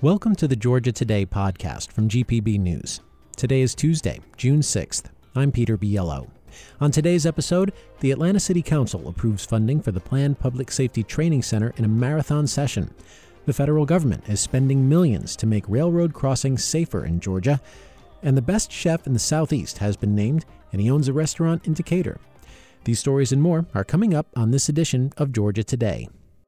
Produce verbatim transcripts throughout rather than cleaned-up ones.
Welcome to the Georgia Today podcast from G P B News. Today is Tuesday, June sixth. I'm Peter Biello. On today's episode, the Atlanta City Council approves funding for the planned Public Safety Training Center in a marathon session. The federal government is spending millions to make railroad crossings safer in Georgia. And the best chef in the Southeast has been named, and he owns a restaurant in Decatur. These stories and more are coming up on this edition of Georgia Today.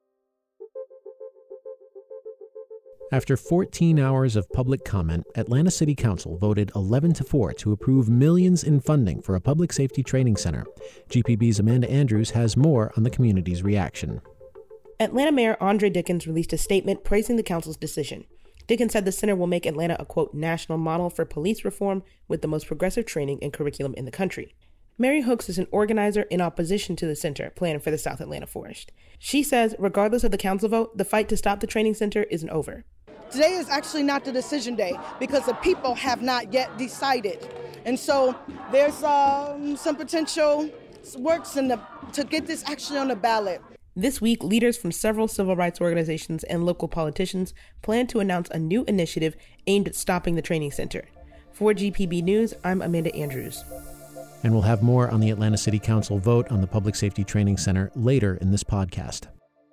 After fourteen hours of public comment, Atlanta City Council voted eleven to four to approve millions in funding for a public safety training center. G P B's Amanda Andrews has more on the community's reaction. Atlanta Mayor Andre Dickens released a statement praising the council's decision. Dickens said the center will make Atlanta a, quote, national model for police reform with the most progressive training and curriculum in the country. Mary Hooks is an organizer in opposition to the center planned for the South Atlanta Forest. She says, regardless of the council vote, the fight to stop the training center isn't over. Today is actually not the decision day because the people have not yet decided. And so there's um, some potential works in the, to get this actually on the ballot. This week, leaders from several civil rights organizations and local politicians plan to announce a new initiative aimed at stopping the training center. For G P B News, I'm Amanda Andrews. And we'll have more on the Atlanta City Council vote on the Public Safety Training Center later in this podcast.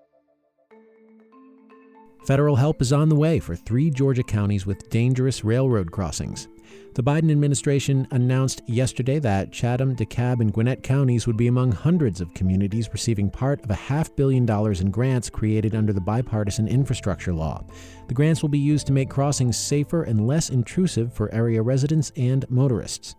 Federal help is on the way for three Georgia counties with dangerous railroad crossings. The Biden administration announced yesterday that Chatham, DeKalb, and Gwinnett counties would be among hundreds of communities receiving part of a half billion dollars in grants created under the bipartisan infrastructure law. The grants will be used to make crossings safer and less intrusive for area residents and motorists.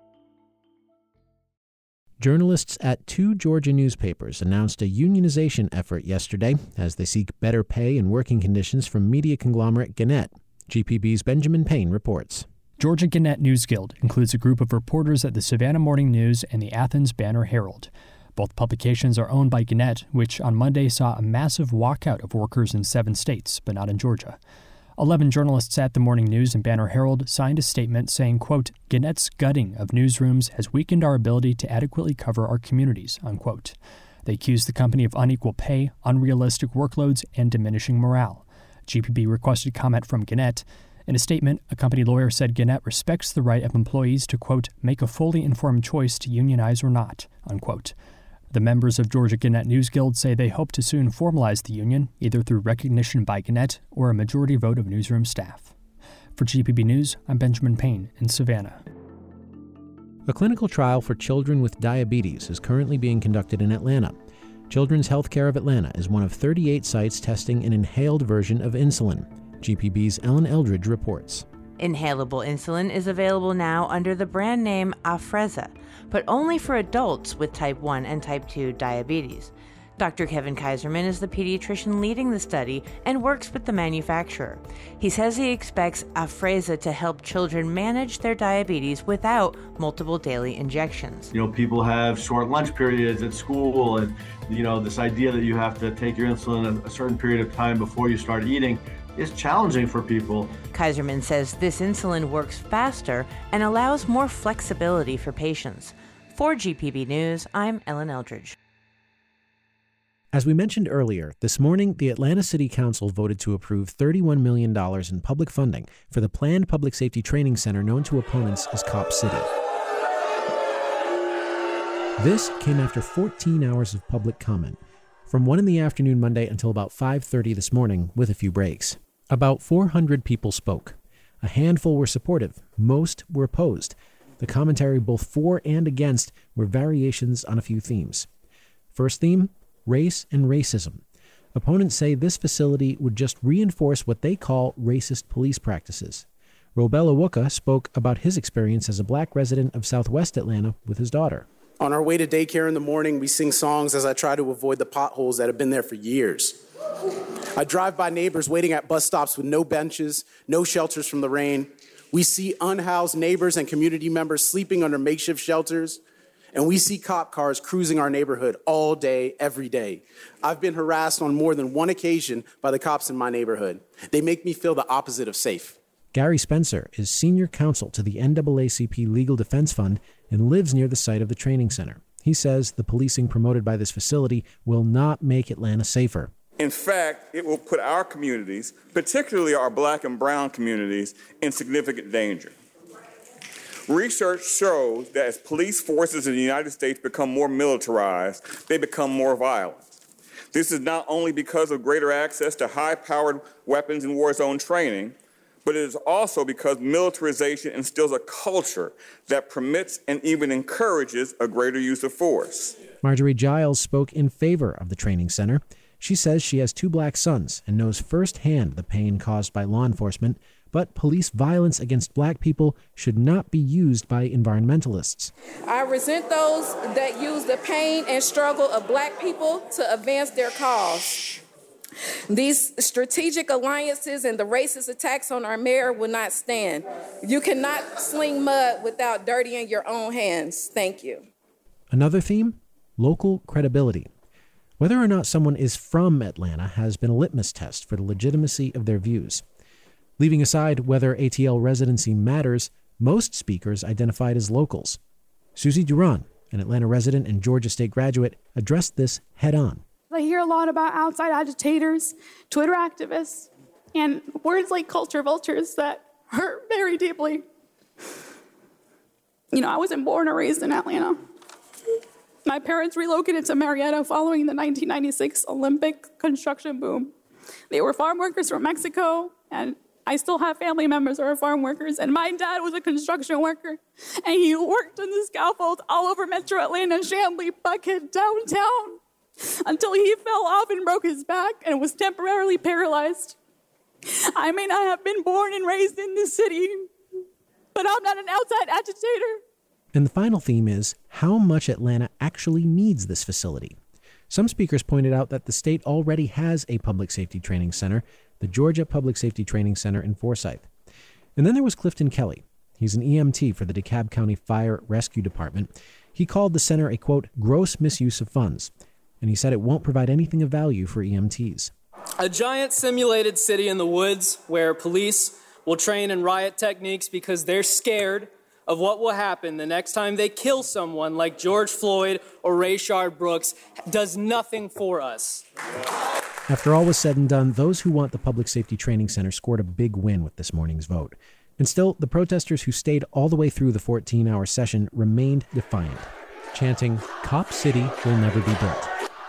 Journalists at two Georgia newspapers announced a unionization effort yesterday as they seek better pay and working conditions from media conglomerate Gannett. G P B's Benjamin Payne reports. Georgia Gannett News Guild includes a group of reporters at the Savannah Morning News and the Athens Banner Herald. Both publications are owned by Gannett, which on Monday saw a massive walkout of workers in seven states, but not in Georgia. Eleven journalists at the Morning News and Banner Herald signed a statement saying, quote, Gannett's gutting of newsrooms has weakened our ability to adequately cover our communities, unquote. They accused the company of unequal pay, unrealistic workloads, and diminishing morale. G P B requested comment from Gannett. In a statement, a company lawyer said Gannett respects the right of employees to, quote, make a fully informed choice to unionize or not, unquote. The members of Georgia Gannett News Guild say they hope to soon formalize the union, either through recognition by Gannett or a majority vote of newsroom staff. For G P B News, I'm Benjamin Payne in Savannah. A clinical trial for children with diabetes is currently being conducted in Atlanta. Children's Healthcare of Atlanta is one of thirty-eight sites testing an inhaled version of insulin. G P B's Ellen Eldridge reports. Inhalable insulin is available now under the brand name Afrezza, but only for adults with type one and type two diabetes. Doctor Kevin Kaiserman is the pediatrician leading the study and works with the manufacturer. He says he expects Afrezza to help children manage their diabetes without multiple daily injections. You know, people have short lunch periods at school, and, you know, this idea that you have to take your insulin a certain period of time before you start eating is challenging for people. Kaiserman says this insulin works faster and allows more flexibility for patients. For G P B News, I'm Ellen Eldridge. As we mentioned earlier, this morning the Atlanta City Council voted to approve thirty-one million dollars in public funding for the planned public safety training center known to opponents as Cop City. This came after fourteen hours of public comment, from one in the afternoon Monday until about five thirty this morning, with a few breaks. About four hundred people spoke. A handful were supportive, most were opposed. The commentary both for and against were variations on a few themes. First theme, race and racism. Opponents say this facility would just reinforce what they call racist police practices. Robel Awuka spoke about his experience as a black resident of Southwest Atlanta with his daughter. On our way to daycare in the morning, we sing songs as I try to avoid the potholes that have been there for years. I drive by neighbors waiting at bus stops with no benches, no shelters from the rain. We see unhoused neighbors and community members sleeping under makeshift shelters. And we see cop cars cruising our neighborhood all day, every day. I've been harassed on more than one occasion by the cops in my neighborhood. They make me feel the opposite of safe. Gary Spencer is senior counsel to the N double A C P Legal Defense Fund and lives near the site of the training center. He says the policing promoted by this facility will not make Atlanta safer. In fact, it will put our communities, particularly our black and brown communities, in significant danger. Research shows that as police forces in the United States become more militarized, they become more violent. This is not only because of greater access to high-powered weapons and war zone training, but it is also because militarization instills a culture that permits and even encourages a greater use of force. Marjorie Giles spoke in favor of the training center. She says she has two black sons and knows firsthand the pain caused by law enforcement, but police violence against black people should not be used by environmentalists. I resent those that use the pain and struggle of black people to advance their cause. These strategic alliances and the racist attacks on our mayor will not stand. You cannot sling mud without dirtying your own hands. Thank you. Another theme? Local credibility. Whether or not someone is from Atlanta has been a litmus test for the legitimacy of their views. Leaving aside whether A T L residency matters, most speakers identified as locals. Susie Duran, an Atlanta resident and Georgia State graduate, addressed this head-on. I hear a lot about outside agitators, Twitter activists, and words like culture vultures that hurt very deeply. You know, I wasn't born or raised in Atlanta. My parents relocated to Marietta following the nineteen ninety-six Olympic construction boom. They were farm workers from Mexico, and I still have family members who are farm workers, and my dad was a construction worker, and he worked on the scaffold all over Metro Atlanta, Chamblee, Buckhead, downtown, until he fell off and broke his back and was temporarily paralyzed. I may not have been born and raised in this city, but I'm not an outside agitator. And the final theme is how much Atlanta actually needs this facility. Some speakers pointed out that the state already has a public safety training center, the Georgia Public Safety Training Center in Forsyth. And then there was Clifton Kelly. He's an E M T for the DeKalb County Fire Rescue Department. He called the center a, quote, gross misuse of funds. And he said it won't provide anything of value for E M Ts. A giant simulated city in the woods where police will train in riot techniques because they're scared of what will happen the next time they kill someone like George Floyd or Rayshard Brooks does nothing for us. After all was said and done, those who want the Public Safety Training Center scored a big win with this morning's vote. And still, the protesters who stayed all the way through the fourteen-hour session remained defiant, chanting, "Cop City will never be built."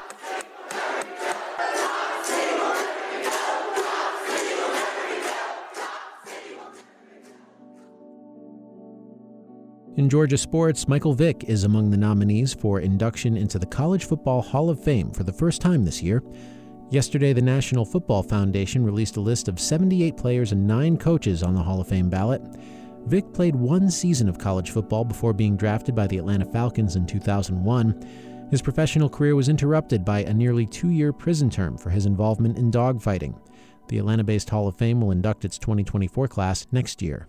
In Georgia sports, Michael Vick is among the nominees for induction into the College Football Hall of Fame for the first time this year. Yesterday, the National Football Foundation released a list of seventy-eight players and nine coaches on the Hall of Fame ballot. Vick played one season of college football before being drafted by the Atlanta Falcons in two thousand one. His professional career was interrupted by a nearly two-year prison term for his involvement in dogfighting. The Atlanta-based Hall of Fame will induct its twenty twenty-four class next year.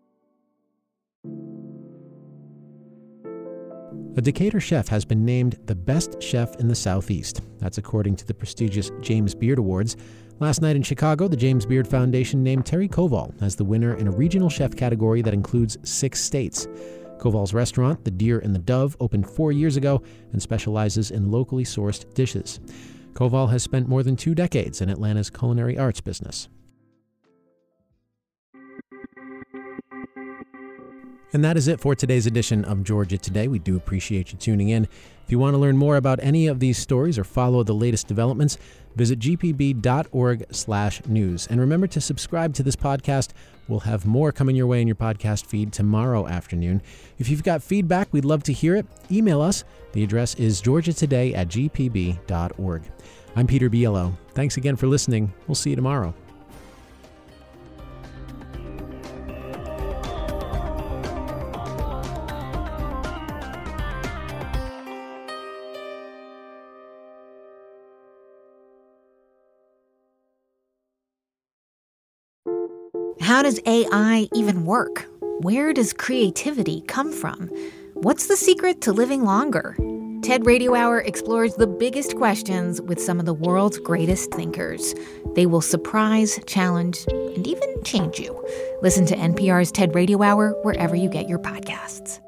A Decatur chef has been named the best chef in the Southeast. That's according to the prestigious James Beard Awards. Last night in Chicago, the James Beard Foundation named Terry Koval as the winner in a regional chef category that includes six states. Koval's restaurant, The Deer and the Dove, opened four years ago and specializes in locally sourced dishes. Koval has spent more than two decades in Atlanta's culinary arts business. And that is it for today's edition of Georgia Today. We do appreciate you tuning in. If you want to learn more about any of these stories or follow the latest developments, visit g p b dot org slash news. And remember to subscribe to this podcast. We'll have more coming your way in your podcast feed tomorrow afternoon. If you've got feedback, we'd love to hear it. Email us. The address is georgia today at g p b dot org. I'm Peter Biello. Thanks again for listening. We'll see you tomorrow. How does A I even work? Where does creativity come from? What's the secret to living longer? TED Radio Hour explores the biggest questions with some of the world's greatest thinkers. They will surprise, challenge, and even change you. Listen to N P R's TED Radio Hour wherever you get your podcasts.